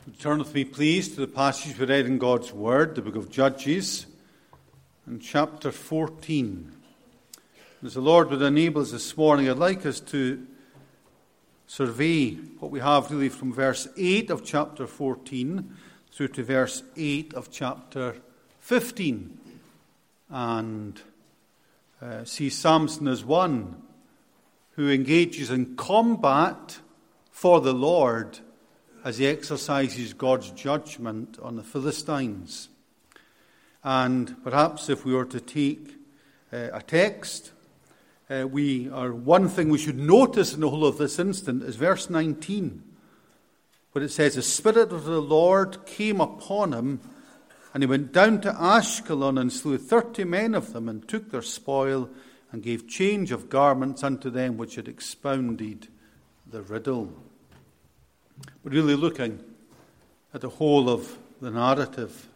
Turn with me, please, to the passage we read in God's Word, the book of Judges, in chapter 14. As the Lord would enable us this morning, I'd like us to survey what we have really from verse 8 of chapter 14 through to verse 8 of chapter 15. And see Samson as one who engages in combat for the Lord as he exercises God's judgment on the Philistines. And perhaps if we were to take a text, one thing we should notice in the whole of this incident is verse 19, where it says, "The Spirit of the Lord came upon him, and he went down to Ashkelon and slew 30 men of them, and took their spoil, and gave change of garments unto them which had expounded the riddle." We're really looking at the whole of the narrative.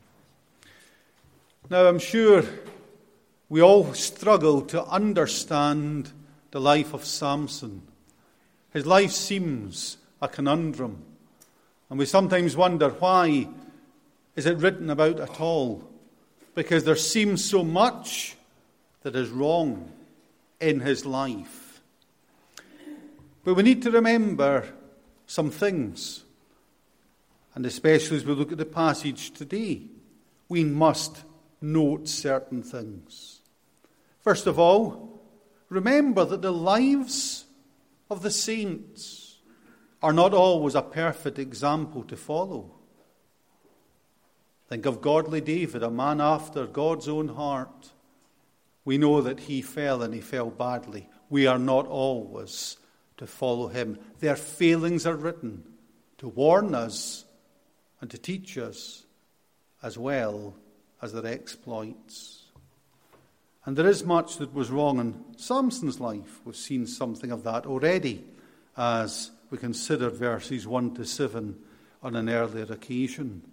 Now, I'm sure we all struggle to understand the life of Samson. His life seems a conundrum, and we sometimes wonder, why is it written about at all? Because there seems so much that is wrong in his life. But we need to remember some things, and especially as we look at the passage today, we must note certain things. First of all, remember that the lives of the saints are not always a perfect example to follow. Think of godly David, a man after God's own heart. We know that he fell, and he fell badly. We are not always to follow him. Their failings are written to warn us and to teach us, as well as their exploits. And there is much that was wrong in Samson's life. We've seen something of that already as we considered verses 1 to 7 on an earlier occasion.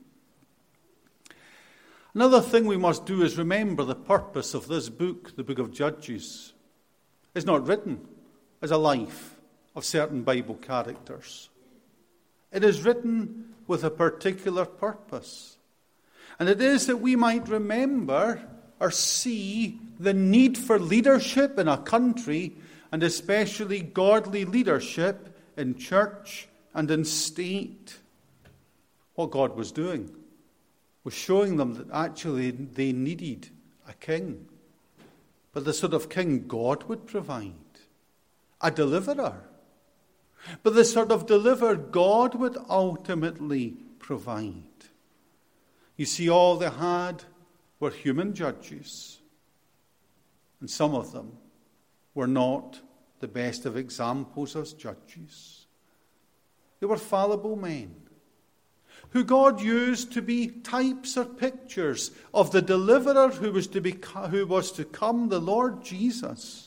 Another thing we must do is remember the purpose of this book, the book of Judges, is not written as a life of certain Bible characters. It is written with a particular purpose. And it is that we might remember or see the need for leadership in a country, and especially godly leadership in church and in state. What God was doing was showing them that actually they needed a king, but the sort of king God would provide, a deliverer. But the sort of deliverer God would ultimately provide. You see, all they had were human judges, and some of them were not the best of examples as judges. They were fallible men who God used to be types or pictures of the deliverer who was to come, the Lord Jesus.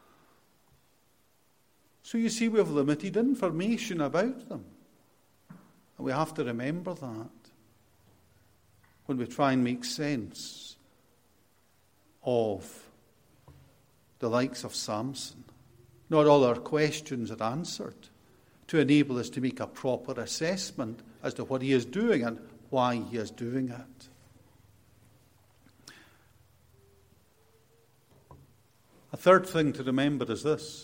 So you see, we have limited information about them. And we have to remember that when we try and make sense of the likes of Samson. Not all our questions are answered to enable us to make a proper assessment as to what he is doing and why he is doing it. A third thing to remember is this.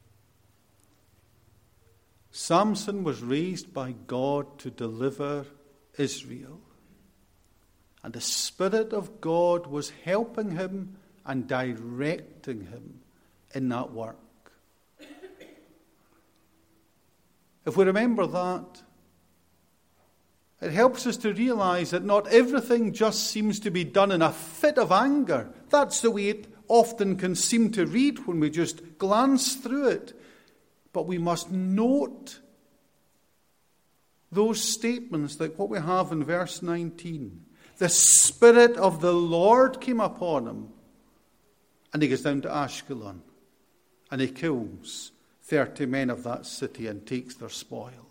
Samson was raised by God to deliver Israel. And the Spirit of God was helping him and directing him in that work. If we remember that, it helps us to realize that not everything just seems to be done in a fit of anger. That's the way it often can seem to read when we just glance through it. But we must note those statements like what we have in verse 19. The Spirit of the Lord came upon him, and he goes down to Ashkelon, and he kills 30 men of that city and takes their spoil.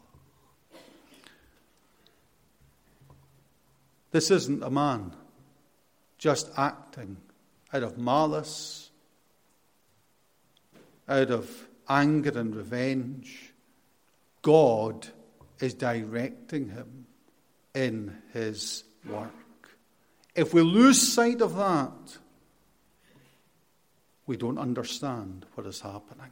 This isn't a man just acting out of malice, out of anger and revenge. God is directing him. in his work. If we lose sight of that, we don't understand what is happening.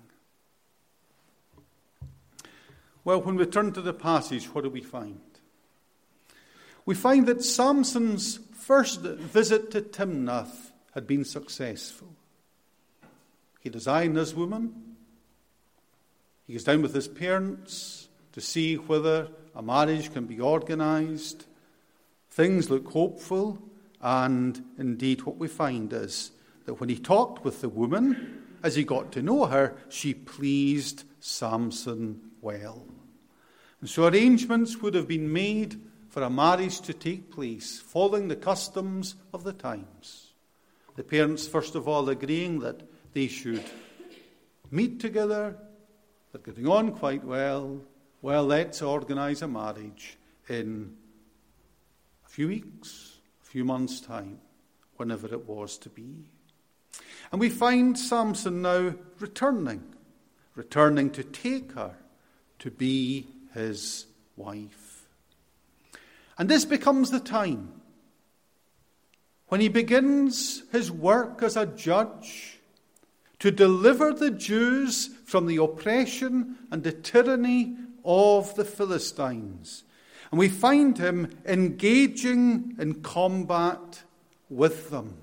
Well, when we turn to the passage, what do we find? We find that Samson's first visit to Timnath had been successful. He designed this woman. He goes down with his parents to see whether a marriage can be organized. Things look hopeful, and indeed what we find is that when he talked with the woman, as he got to know her, she pleased Samson well. And so arrangements would have been made for a marriage to take place, following the customs of the times. The parents, first of all, agreeing that they should meet together. They're getting on quite well. Well, let's organize a marriage in a few weeks, a few months' time, whenever it was to be. And we find Samson now returning to take her to be his wife. And this becomes the time when he begins his work as a judge to deliver the Jews from the oppression and the tyranny of the Philistines. And we find him engaging in combat with them.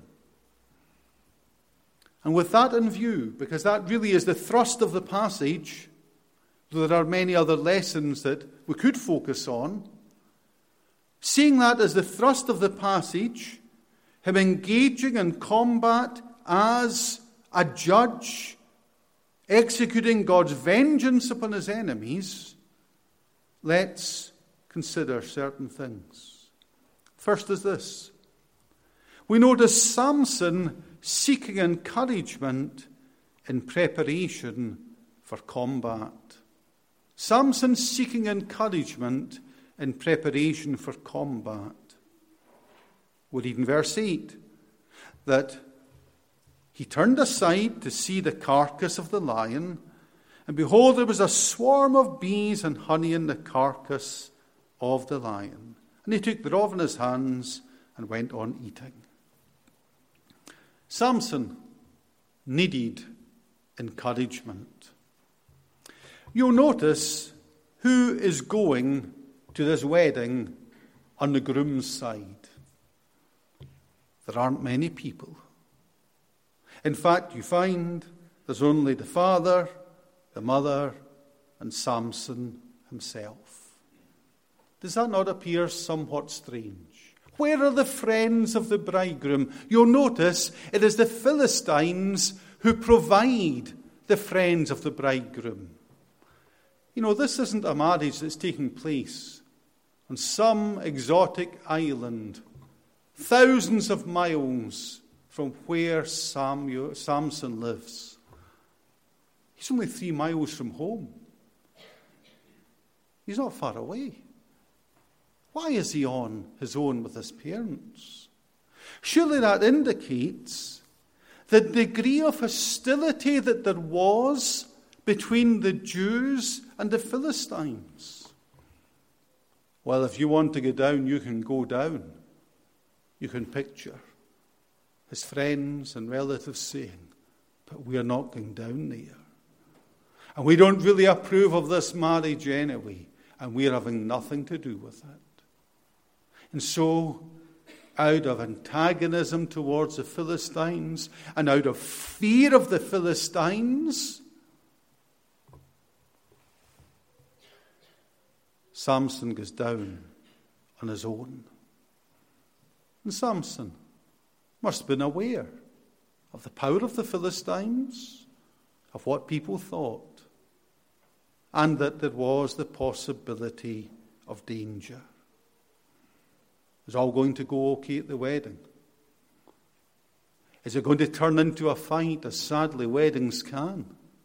And with that in view, because that really is the thrust of the passage, though there are many other lessons that we could focus on, seeing that as the thrust of the passage, him engaging in combat as a judge, executing God's vengeance upon his enemies, let's consider certain things. First is this. We notice Samson seeking encouragement in preparation for combat. Samson seeking encouragement in preparation for combat. We read in verse 8 that he turned aside to see the carcass of the lion, and behold, there was a swarm of bees and honey in the carcass of the lion. And he took thereof in his hands and went on eating. Samson needed encouragement. You'll notice who is going to this wedding on the groom's side. There aren't many people. In fact, you find there's only the father, the mother, and Samson himself. Does that not appear somewhat strange? Where are the friends of the bridegroom? You'll notice it is the Philistines who provide the friends of the bridegroom. You know, this isn't a marriage that's taking place on some exotic island, thousands of miles from where Samson lives. He's only 3 miles from home. He's not far away. Why is he on his own with his parents? Surely that indicates the degree of hostility that there was between the Jews and the Philistines. Well, if you want to go down, you can go down. You can picture his friends and relatives saying, but we are not going down there. And we don't really approve of this marriage anyway, and we're having nothing to do with it. And so, out of antagonism towards the Philistines and out of fear of the Philistines, Samson goes down on his own. And Samson must have been aware of the power of the Philistines, of what people thought, and that there was the possibility of danger. Is all going to go okay at the wedding? Is it going to turn into a fight, as sadly weddings can?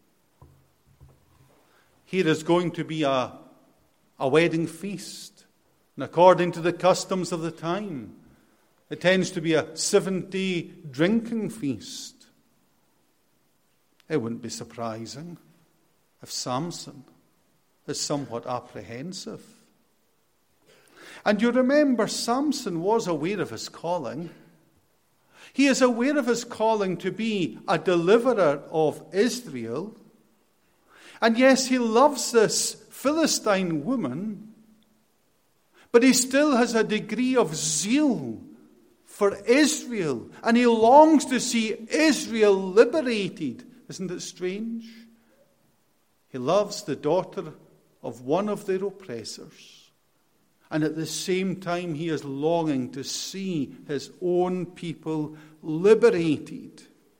Here is going to be a wedding feast. And according to the customs of the time, it tends to be a 7-day drinking feast. It wouldn't be surprising if Samson is somewhat apprehensive. And you remember Samson was aware of his calling. He is aware of his calling to be a deliverer of Israel. And yes, he loves this Philistine woman, but he still has a degree of zeal for Israel. And he longs to see Israel liberated. Isn't it strange? He loves the daughter of one of their oppressors. And at the same time, he is longing to see his own people liberated.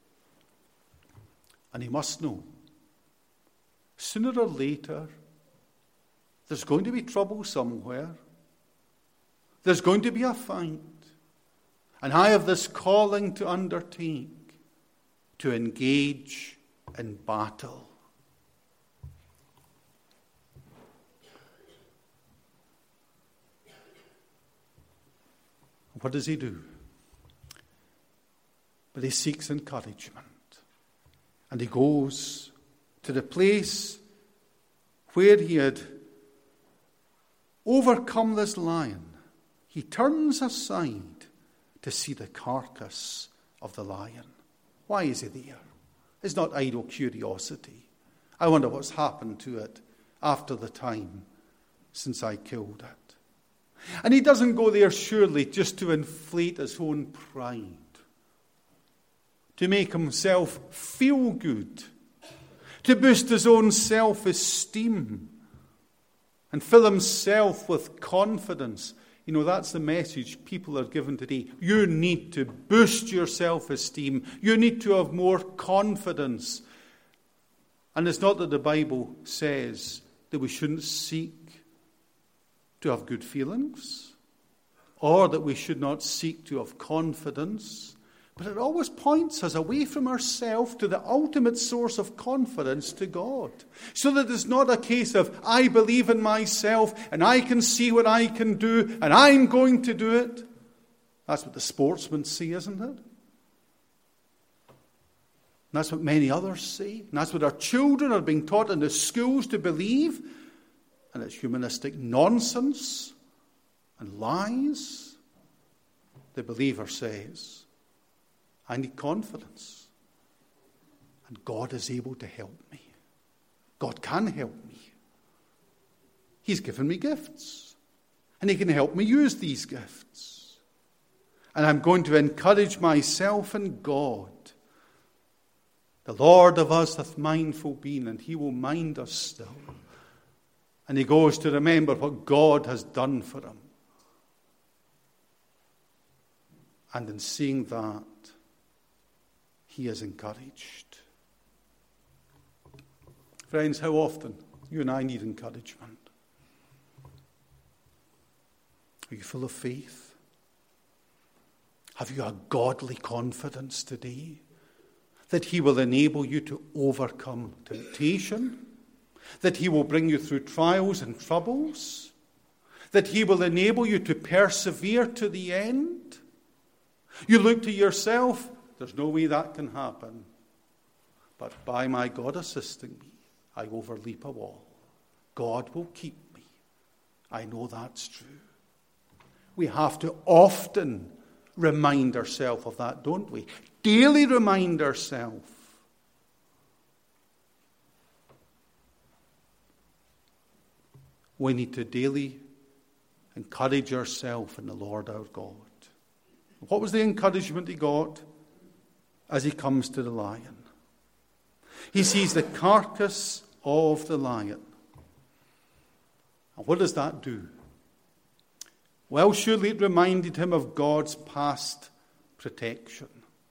And he must know, sooner or later, there's going to be trouble somewhere. There's going to be a fight. And I have this calling to undertake, to engage in battle. What does he do? But he seeks encouragement. And he goes to the place where he had overcome this lion. He turns aside to see the carcass of the lion. Why is he there? It's not idle curiosity. I wonder what's happened to it after the time since I killed it. And he doesn't go there surely just to inflate his own pride, to make himself feel good, to boost his own self-esteem and fill himself with confidence. You know, that's the message people are given today. You need to boost your self-esteem. You need to have more confidence. And it's not that the Bible says that we shouldn't seek to have good feelings, or that we should not seek to have confidence. But it always points us away from ourselves to the ultimate source of confidence, to God. So that it's not a case of, I believe in myself, and I can see what I can do, and I'm going to do it. That's what the sportsmen say, isn't it? And that's what many others say. And that's what our children are being taught in the schools to believe. And it's humanistic nonsense and lies. The believer says, I need confidence. And God is able to help me. God can help me. He's given me gifts. And He can help me use these gifts. And I'm going to encourage myself in God. The Lord of us hath mindful been, and He will mind us still. And he goes to remember what God has done for him. And in seeing that, he is encouraged. Friends, how often you and I need encouragement? Are you full of faith? Have you a godly confidence today that He will enable you to overcome temptation? That He will bring you through trials and troubles? That He will enable you to persevere to the end? You look to yourself, there's no way that can happen. But by my God assisting me, I overleap a wall. God will keep me. I know that's true. We have to often remind ourselves of that, don't we? Daily remind ourselves. We need to daily encourage ourselves in the Lord our God. What was the encouragement he got as he comes to the lion? He sees the carcass of the lion. And what does that do? Well, surely it reminded him of God's past protection.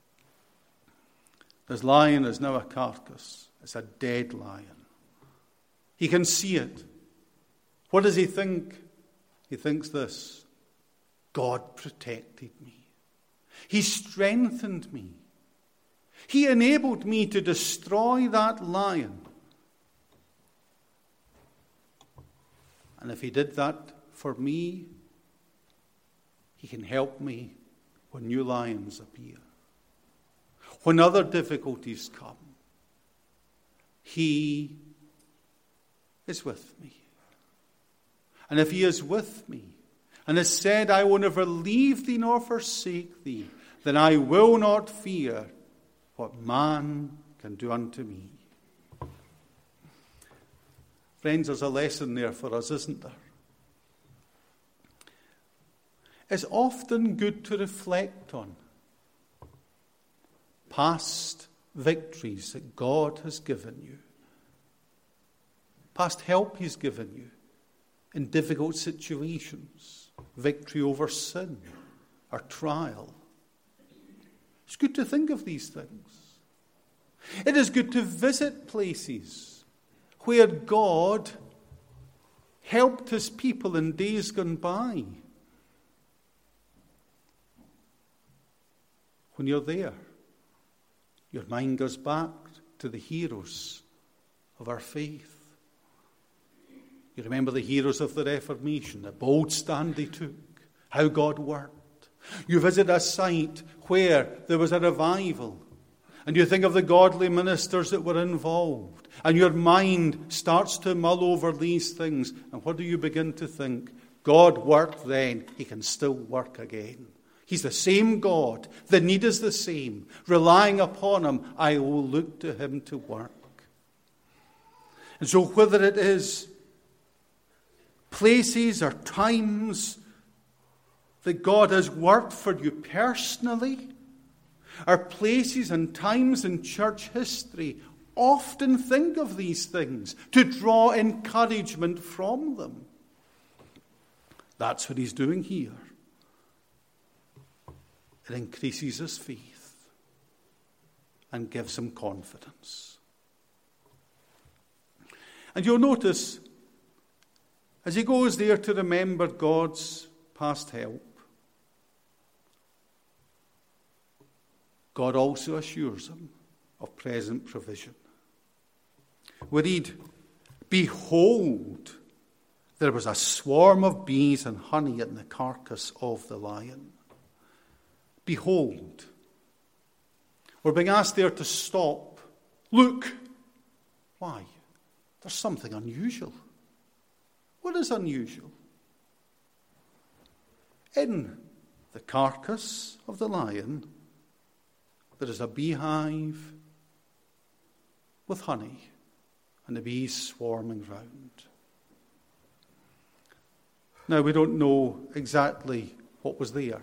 This lion is now a carcass. It's a dead lion. He can see it. What does he think? He thinks this: God protected me. He strengthened me. He enabled me to destroy that lion. And if He did that for me, He can help me when new lions appear. When other difficulties come, He is with me. And if He is with me, and has said, I will never leave thee nor forsake thee, then I will not fear what man can do unto me. Friends, there's a lesson there for us, isn't there? It's often good to reflect on past victories that God has given you, past help He's given you in difficult situations, victory over sin or trial. It's good to think of these things. It is good to visit places where God helped His people in days gone by. When you're there, your mind goes back to the heroes of our faith. You remember the heroes of the Reformation, the bold stand they took, how God worked. You visit a site where there was a revival, and you think of the godly ministers that were involved, and your mind starts to mull over these things. And what do you begin to think? God worked then, He can still work again. He's the same God. The need is the same. Relying upon Him, I will look to Him to work. And so whether it is places or times that God has worked for you personally, or places and times in church history, often think of these things to draw encouragement from them. That's what He's doing here. It increases his faith and gives him confidence. And you'll notice, as he goes there to remember God's past help, God also assures him of present provision. We read, behold, there was a swarm of bees and honey in the carcass of the lion. Behold. We're being asked there to stop. Look. Why? There's something unusual. What is unusual? In the carcass of the lion, there is a beehive with honey and the bees swarming round. Now, we don't know exactly what was there.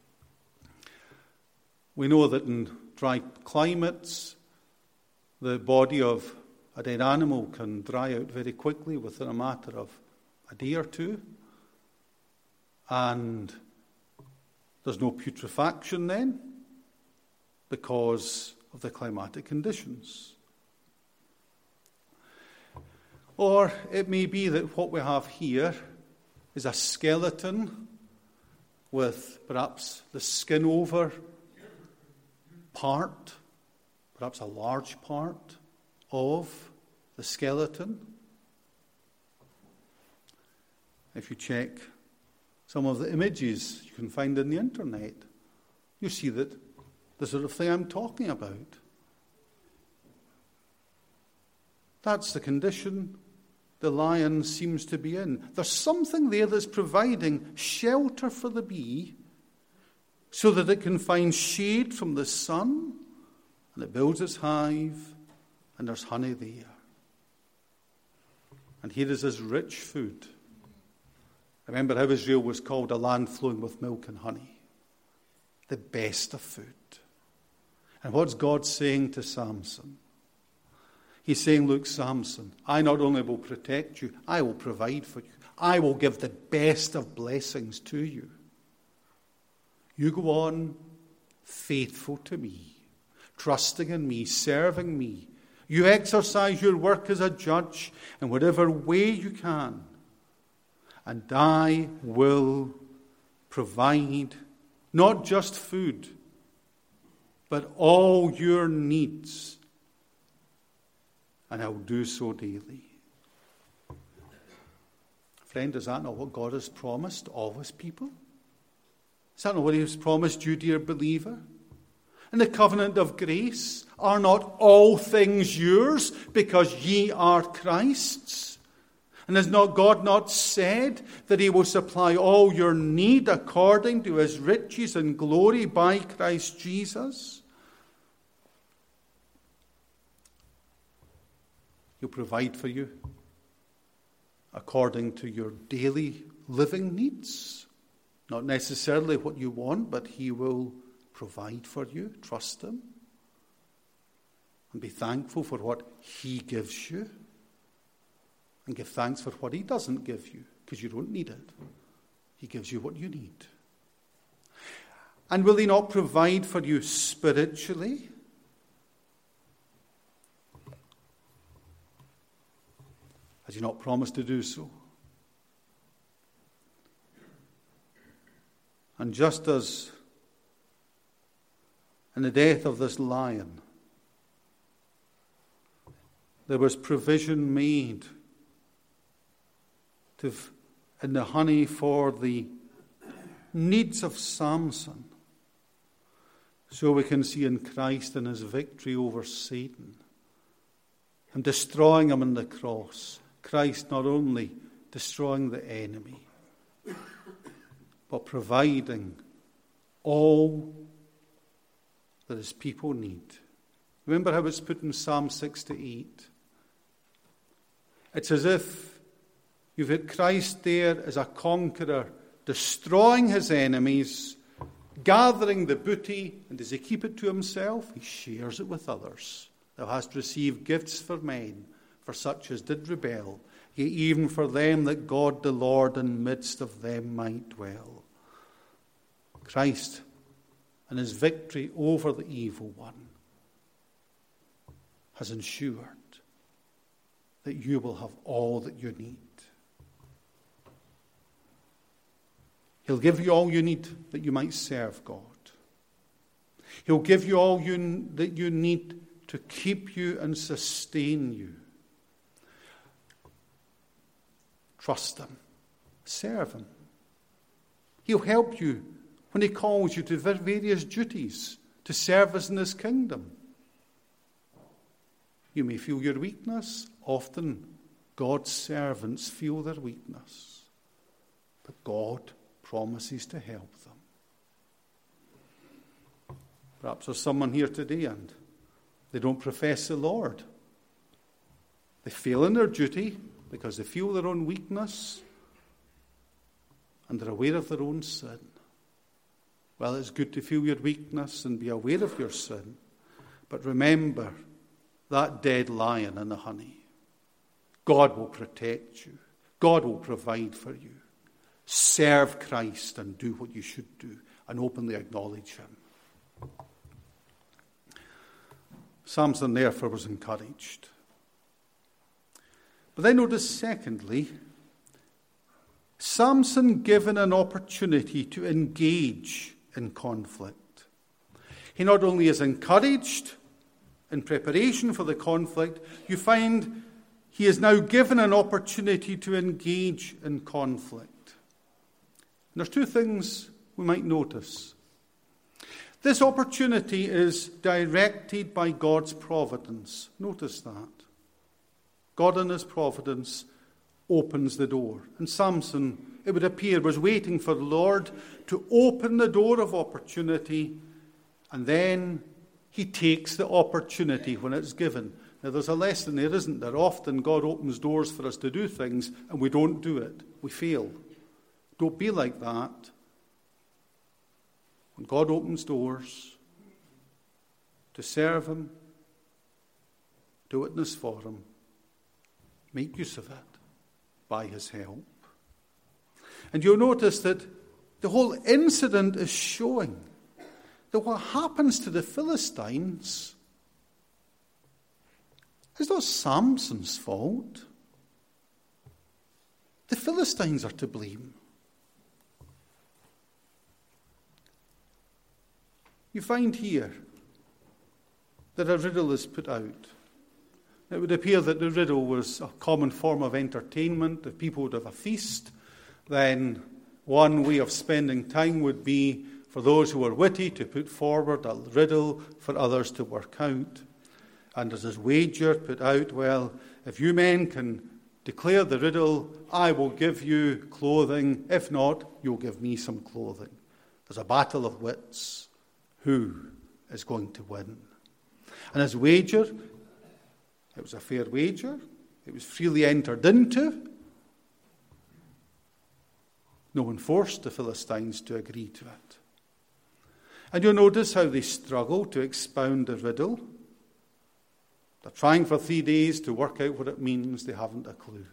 We know that in dry climates, the body of a dead animal can dry out very quickly within a matter of a day or two. And there's no putrefaction then because of the climatic conditions. Or it may be that what we have here is a skeleton with perhaps the skin over part, perhaps a large part of the skeleton. If you check some of the images you can find on the internet, you see that the sort of thing I'm talking about. That's the condition the lion seems to be in. There's something there that's providing shelter for the bee so that it can find shade from the sun, and it builds its hive, and there's honey there. And here is his rich food. Remember how Israel was called a land flowing with milk and honey. The best of food. And what's God saying to Samson? He's saying, look, Samson, I not only will protect you, I will provide for you. I will give the best of blessings to you. You go on faithful to me, trusting in me, serving me. You exercise your work as a judge in whatever way you can. And I will provide not just food, but all your needs. And I will do so daily. Friend, is that not what God has promised all his people? Is that not what he has promised you, dear believer? In the covenant of grace, are not all things yours because ye are Christ's? And And has not God not said that he will supply all your need according to his riches and glory by Christ Jesus? He'll provide for you according to your daily living needs. Not necessarily what you want, but he will provide for you. Trust him. And be thankful for what he gives you. And give thanks for what he doesn't give you, because you don't need it. He gives you what you need. And will he not provide for you spiritually? Has he not promised to do so? And just as in the death of this lion, there was provision made in the honey for the needs of Samson, so we can see in Christ and his victory over Satan and destroying him on the cross, Christ not only destroying the enemy, but providing all that his people need. Remember how it's put in Psalm 68? It's as if you've got Christ there as a conqueror, destroying his enemies, gathering the booty, and does he keep it to himself? He shares it with others. Thou hast received gifts for men, for such as did rebel, yea, even for them that God the Lord in midst of them might dwell. Christ and his victory over the evil one has ensured that you will have all that you need. He'll give you all you need that you might serve God. He'll give you all that you need to keep you and sustain you. Trust him. Serve him. He'll help you when he calls you to various duties to service in his kingdom. You may feel your weakness. Often God's servants feel their weakness. But God promises to help them. Perhaps there's someone here today and they don't profess the Lord. They fail in their duty because they feel their own weakness and they're aware of their own sin. Well, it's good to feel your weakness and be aware of your sin. But remember that dead lion in the honey. God will protect you. God will provide for you. Serve Christ and do what you should do and openly acknowledge him. Samson therefore was encouraged. But then notice secondly, Samson given an opportunity to engage in conflict. He not only is encouraged in preparation for the conflict, you find he is now given an opportunity to engage in conflict. And there's two things we might notice. This opportunity is directed by God's providence. Notice that. God in his providence opens the door. And Samson, it would appear, was waiting for the Lord to open the door of opportunity, and then he takes the opportunity when it's given. Now, there's a lesson there, isn't there? Often God opens doors for us to do things, and we don't do it. We fail. Don't be like that. When God opens doors to serve him, to witness for him, make use of it by his help. And you'll notice that the whole incident is showing that what happens to the Philistines is not Samson's fault. The Philistines are to blame. You find here that a riddle is put out. It would appear that the riddle was a common form of entertainment. If people would have a feast, then one way of spending time would be for those who were witty to put forward a riddle for others to work out. And there's this wager put out, well, if you men can Declare the riddle, I will give you clothing. If not, you'll give me some clothing. There's a battle of wits. Who is going to win? And his wager, it was a fair wager. It was freely entered into. No one forced the Philistines to agree to it. And you'll notice how they struggle to expound the riddle. They're trying for 3 days to work out what it means. They haven't a clue.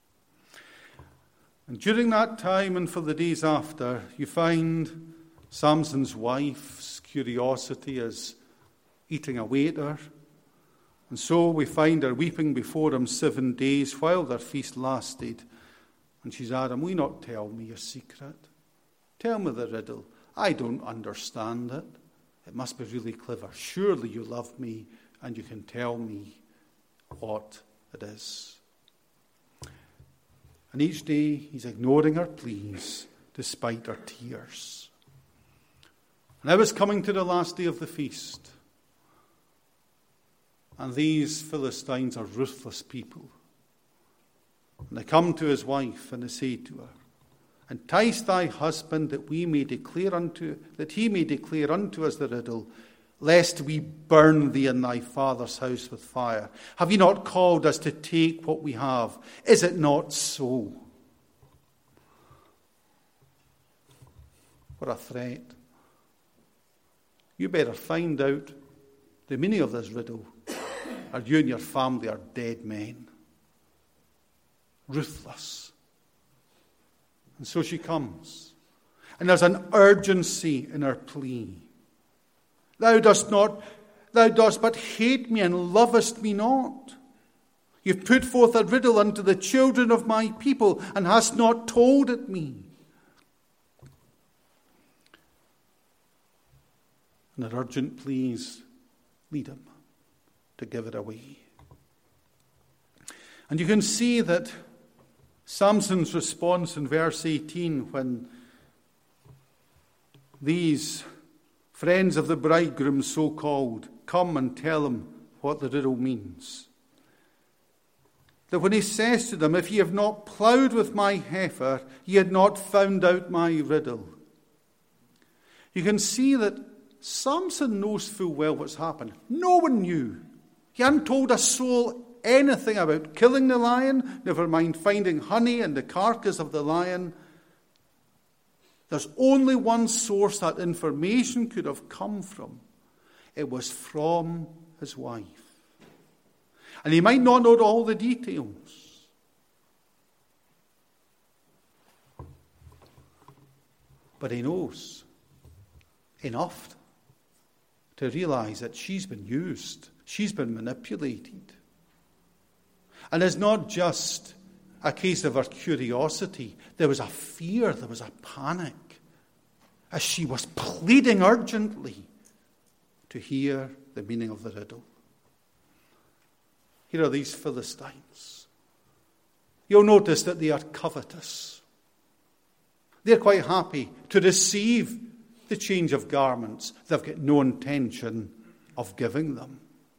And during that time and for the days after, you find Samson's wife's curiosity is eating away at her. And so we find her weeping before him 7 days while their feast lasted. And she's at him, will you not tell me your secret? Tell me the riddle. I don't understand it. It must be really clever. Surely you love me and you can tell me what it is. And each day he's ignoring her pleas despite her tears. And I was coming to the last day of the feast. And these Philistines are ruthless people. And they come to his wife and they say to her, entice thy husband that he may declare unto us the riddle, lest we burn thee and thy father's house with fire. Have you not called us to take what we have? Is it not so? What a threat. You better find out the meaning of this riddle, or you and your family are dead men. Ruthless. And so she comes. And there's an urgency in her plea. Thou dost but hate me and lovest me not. You've put forth a riddle unto the children of my people and hast not told it me. And her urgent pleas lead him to give it away. And you can see that Samson's response in verse 18 when these friends of the bridegroom, so-called, come and tell him what the riddle means. That when he says to them, if ye have not ploughed with my heifer, ye had not found out my riddle. You can see that Samson knows full well what's happened. No one knew. He hadn't told a soul anything about killing the lion, never mind finding honey in the carcass of the lion. There's only one source that information could have come from. It was from his wife. And he might not know all the details. But he knows enough to realize that she's been used. She's been manipulated. And it's not just a case of her curiosity. There was a fear, there was a panic, as she was pleading urgently to hear the meaning of the riddle. Here are these Philistines. You'll notice that they are covetous. They're quite happy to receive the change of garments. They've got no intention of giving them.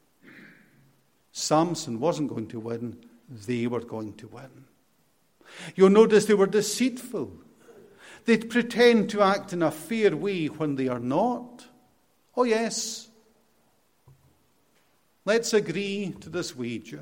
Samson wasn't going to win. They were going to win. You'll notice they were deceitful. They'd pretend to act in a fair way when they are not. Oh yes, let's agree to this wager.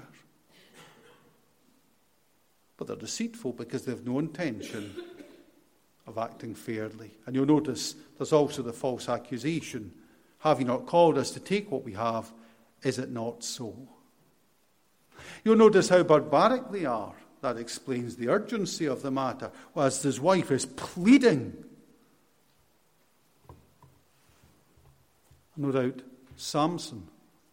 But they're deceitful because they have no intention of acting fairly. And you'll notice there's also the false accusation. Have you not called us to take what we have? Is it not so? You'll notice how barbaric they are. That explains the urgency of the matter. Whilst his wife is pleading. No doubt Samson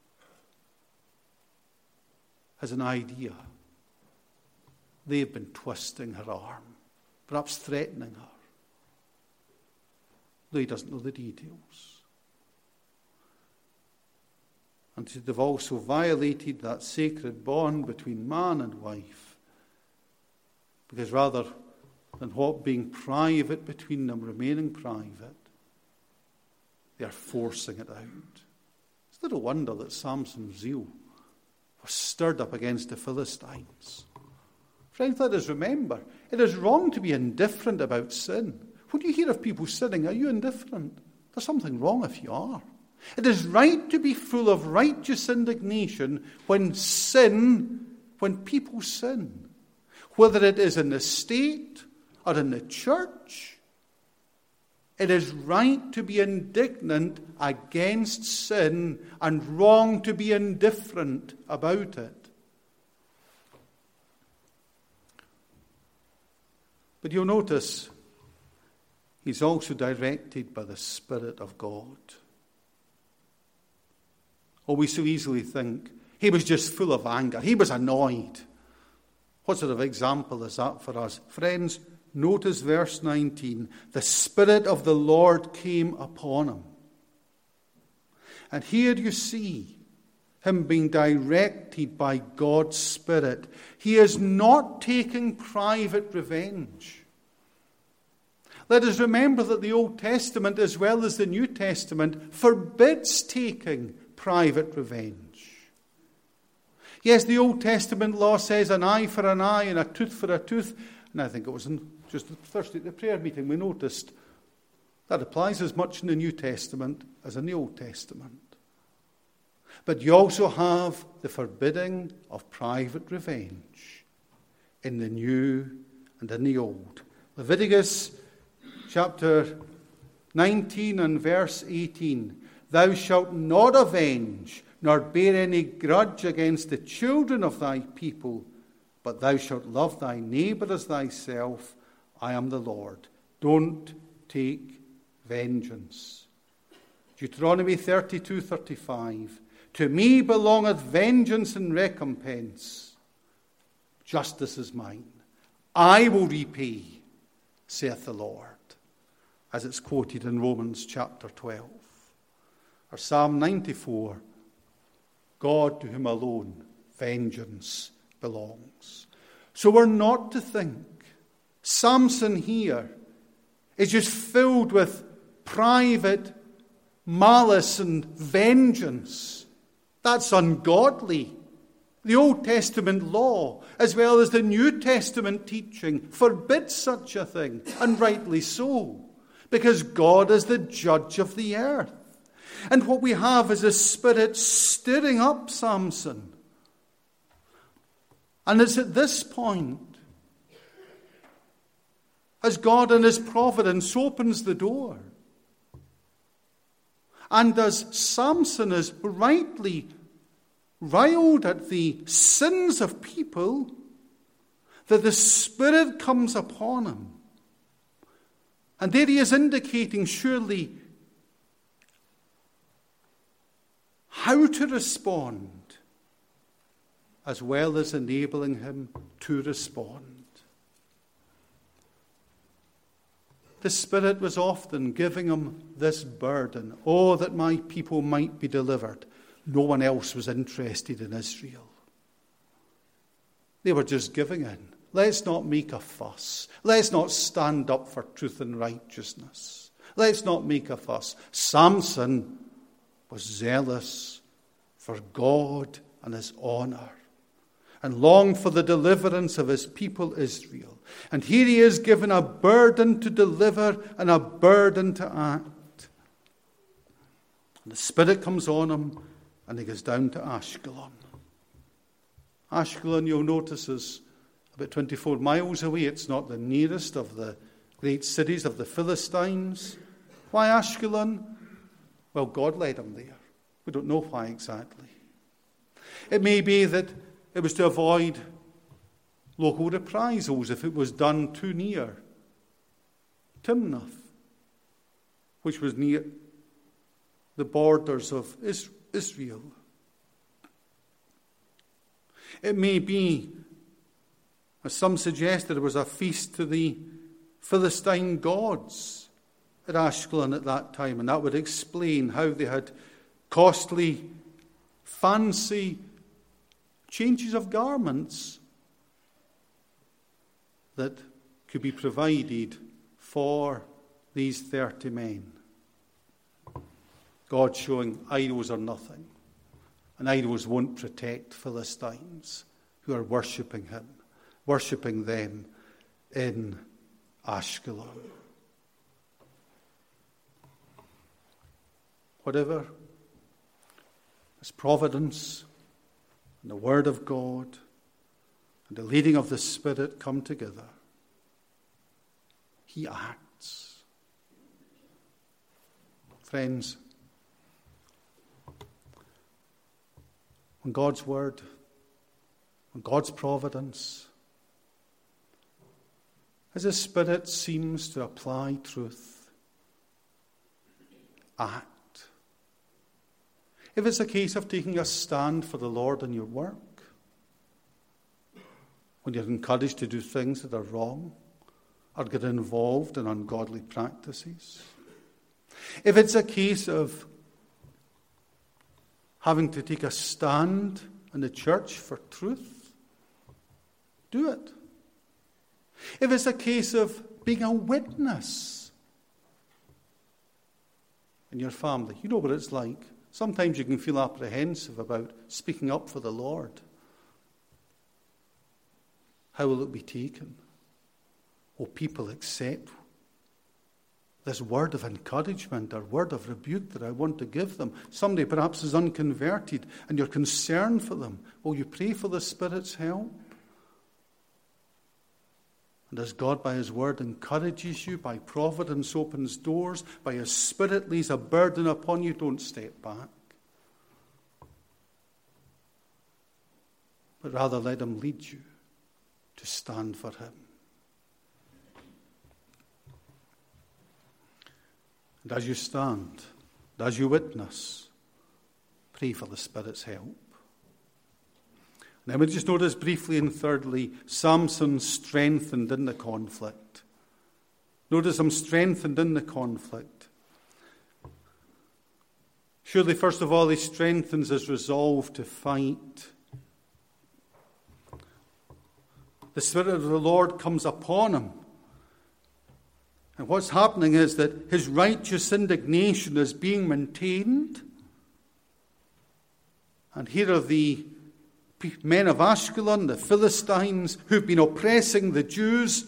has an idea. They've been twisting her arm, perhaps threatening her. Though he doesn't know the details. And they've also violated that sacred bond between man and wife. Because rather than what being private between them remaining private, they are forcing it out. It's little wonder that Samson's zeal was stirred up against the Philistines. Friends, let us remember, it is wrong to be indifferent about sin. When you hear of people sinning, are you indifferent? There's something wrong if you are. It is right to be full of righteous indignation when people sin. Whether it is in the state or in the church, it is right to be indignant against sin and wrong to be indifferent about it. But you'll notice he's also directed by the Spirit of God. Oh, we so easily think he was just full of anger. He was annoyed. What sort of example is that for us? Friends, notice verse 19. The Spirit of the Lord came upon him. And here you see him being directed by God's Spirit. He is not taking private revenge. Let us remember that the Old Testament, as well as the New Testament, forbids taking private revenge. Yes, the Old Testament law says an eye for an eye and a tooth for a tooth. And I think it was just Thursday at the prayer meeting we noticed that applies as much in the New Testament as in the Old Testament. But you also have the forbidding of private revenge in the New and in the Old. Leviticus chapter 19 and verse 18. Thou shalt not avenge, nor bear any grudge against the children of thy people, but thou shalt love thy neighbour as thyself. I am the Lord. Don't take vengeance. Deuteronomy 32:35. To me belongeth vengeance and recompense. Justice is mine. I will repay, saith the Lord. As it's quoted in Romans chapter 12. Or Psalm 94. God to whom alone vengeance belongs. So we're not to think Samson here is just filled with private malice and vengeance. That's ungodly. The Old Testament law, as well as the New Testament teaching, forbids such a thing, and rightly so, because God is the judge of the earth. And what we have is a Spirit stirring up Samson. And it's at this point, as God in his providence opens the door, and as Samson is rightly riled at the sins of people, that the Spirit comes upon him. And there he is indicating surely how to respond, as well as enabling him to respond. The Spirit was often giving him this burden. Oh, that my people might be delivered. No one else was interested in Israel. They were just giving in. Let's not make a fuss. Let's not stand up for truth and righteousness. Let's not make a fuss. Samson was zealous for God and his honor, and longed for the deliverance of his people Israel. And here he is given a burden to deliver and a burden to act. And the Spirit comes on him, and he goes down to Ashkelon. Ashkelon, you'll notice, is about 24 miles away. It's not the nearest of the great cities of the Philistines. Why Ashkelon? Well, God led him there. We don't know why exactly. It may be that it was to avoid local reprisals if it was done too near Timnath, which was near the borders of Israel. It may be, as some suggested, there was a feast to the Philistine gods at Ashkelon at that time, and that would explain how they had costly, fancy changes of garments that could be provided for these 30 men. God showing idols are nothing, and idols won't protect Philistines who are worshipping him worshipping them in Ashkelon. Whatever His providence and the Word of God and the leading of the Spirit come together, He acts. Friends, when God's Word, when God's providence, as His Spirit seems to apply truth, act. If it's a case of taking a stand for the Lord in your work, when you're encouraged to do things that are wrong or get involved in ungodly practices, if it's a case of having to take a stand in the church for truth, do it. If it's a case of being a witness in your family, you know what it's like. Sometimes you can feel apprehensive about speaking up for the Lord. How will it be taken? Will people accept this word of encouragement or word of rebuke that I want to give them? Somebody perhaps is unconverted and you're concerned for them. Will you pray for the Spirit's help? And as God by His word encourages you, by providence opens doors, by His Spirit lays a burden upon you, don't step back. But rather let Him lead you to stand for Him. And as you stand, and as you witness, pray for the Spirit's help. Now we just notice briefly and thirdly, Samson strengthened in the conflict. Notice him strengthened in the conflict. Surely, first of all, he strengthens his resolve to fight. The Spirit of the Lord comes upon him. And what's happening is that his righteous indignation is being maintained. And here are the men of Ashkelon, the Philistines, who've been oppressing the Jews.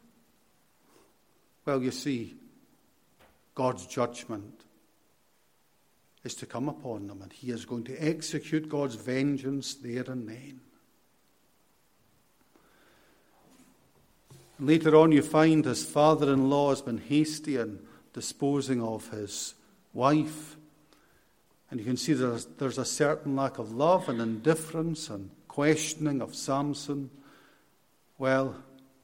Well, you see, God's judgment is to come upon them, and He is going to execute God's vengeance there and then. And later on, you find his father-in-law has been hasty in disposing of his wife. And you can see there's a certain lack of love and indifference and questioning of Samson. Well,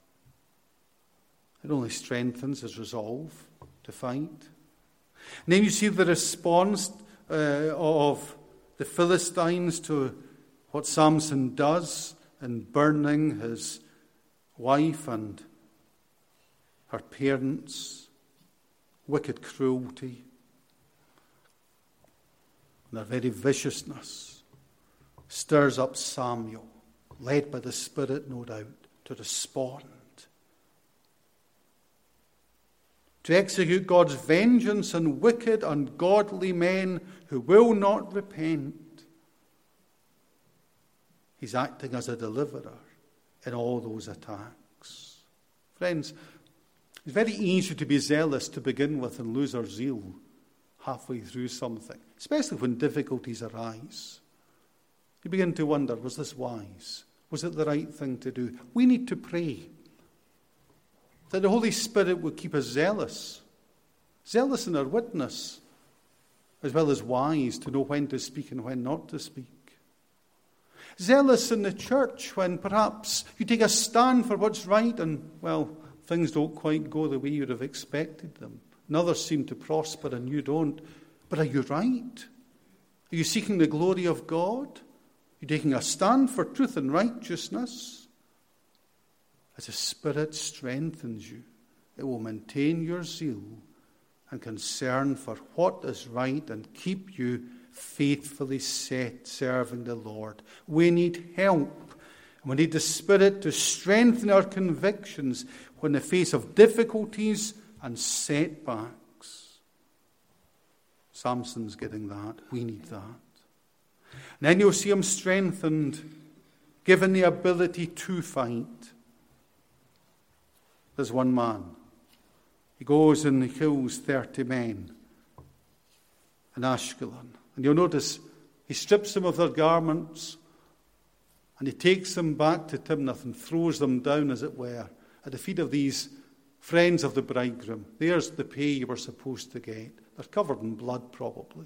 it only strengthens his resolve to fight. And then you see the response of the Philistines to what Samson does in burning his wife and her parents. Wicked cruelty. And their very viciousness stirs up Samuel, led by the Spirit, no doubt, to respond. To execute God's vengeance on wicked, ungodly men who will not repent. He's acting as a deliverer in all those attacks. Friends, it's very easy to be zealous to begin with and lose our zeal halfway through something, especially when difficulties arise. You begin to wonder, was this wise? Was it the right thing to do? We need to pray that the Holy Spirit would keep us zealous in our witness, as well as wise to know when to speak and when not to speak. Zealous in the church when perhaps you take a stand for what's right and, well, things don't quite go the way you'd have expected them. And others seem to prosper and you don't. But are you right? Are you seeking the glory of God? Are you taking a stand for truth and righteousness? As the Spirit strengthens you, it will maintain your zeal and concern for what is right and keep you faithfully set serving the Lord. We need help. We need the Spirit to strengthen our convictions when in the face of difficulties and setbacks. Samson's getting that. We need that. And then you'll see him strengthened, given the ability to fight. There's one man. He goes and he kills 30 men in Ashkelon. And you'll notice he strips them of their garments and he takes them back to Timnath and throws them down, as it were, at the feet of these friends of the bridegroom. There's the pay you were supposed to get. They're covered in blood, probably.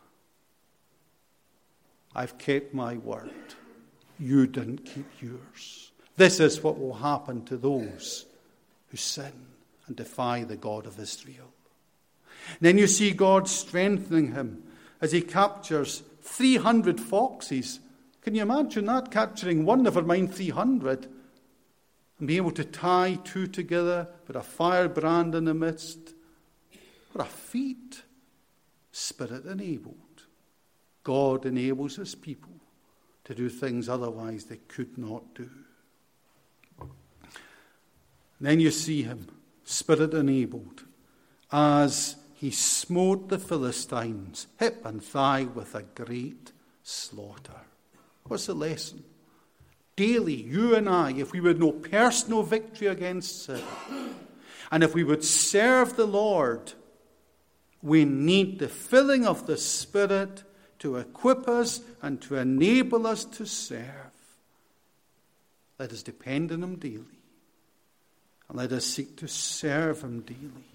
I've kept my word. You didn't keep yours. This is what will happen to those who sin and defy the God of Israel. And then you see God strengthening him as he captures 300 foxes. Can you imagine that? Capturing one, never mind 300, and being able to tie two together, put a firebrand in the midst. What a feat. Spirit enabled. God enables his people to do things otherwise they could not do. And then you see him, Spirit enabled, as he smote the Philistines, hip and thigh, with a great slaughter. What's the lesson? Daily, you and I, if we would know personal victory against sin, and if we would serve the Lord, we need the filling of the Spirit to equip us and to enable us to serve. Let us depend on him daily, and let us seek to serve him daily.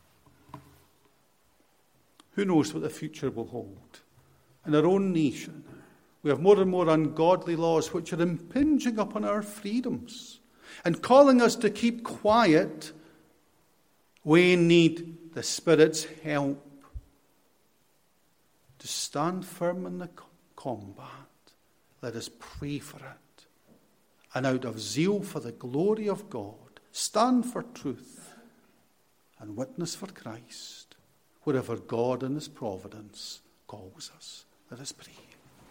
Who knows what the future will hold? In our own nation, we have more and more ungodly laws which are impinging upon our freedoms and calling us to keep quiet. We need the Spirit's help to stand firm in the combat. Let us pray for it. And out of zeal for the glory of God, stand for truth and witness for Christ, wherever God in his providence calls us. Let us pray.